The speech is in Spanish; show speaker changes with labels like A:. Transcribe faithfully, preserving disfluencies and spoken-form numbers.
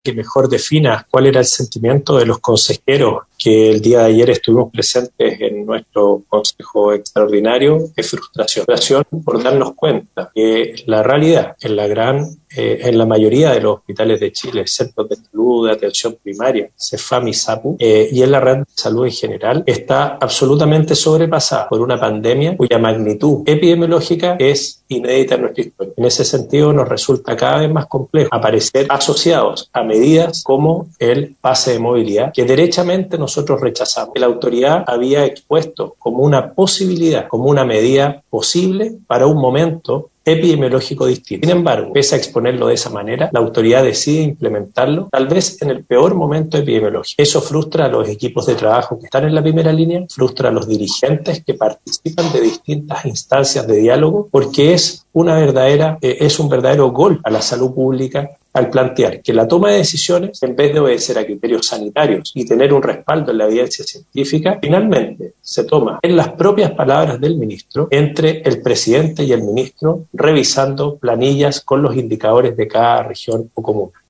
A: que mejor defina cuál era el sentimiento de los consejeros que el día de ayer estuvimos presentes en nuestro consejo extraordinario es frustración. Frustración por darnos cuenta que la realidad en la gran, eh, en la mayoría de los hospitales de Chile, centros de salud, de atención primaria, CEFAM y SAPU, eh, y en la red de salud en general, está absolutamente sobrepasada por una pandemia cuya magnitud epidemiológica es inédita en nuestra historia. En ese sentido, nos resulta cada vez más complejo aparecer asociados a medidas como el pase de movilidad, que derechamente nosotros rechazamos. La autoridad había expuesto como una posibilidad, como una medida posible para un momento epidemiológico distinto. Sin embargo, pese a exponerlo de esa manera, la autoridad decide implementarlo, tal vez en el peor momento epidemiológico. Eso frustra a los equipos de trabajo que están en la primera línea, frustra a los dirigentes que participan de distintas instancias de diálogo, porque es una verdadera, eh, es un verdadero golpe a la salud pública al plantear que la toma de decisiones, en vez de obedecer a criterios sanitarios y tener un respaldo en la evidencia científica, finalmente se toma, en las propias palabras del ministro, entre el presidente y el ministro, revisando planillas con los indicadores de cada región o comuna.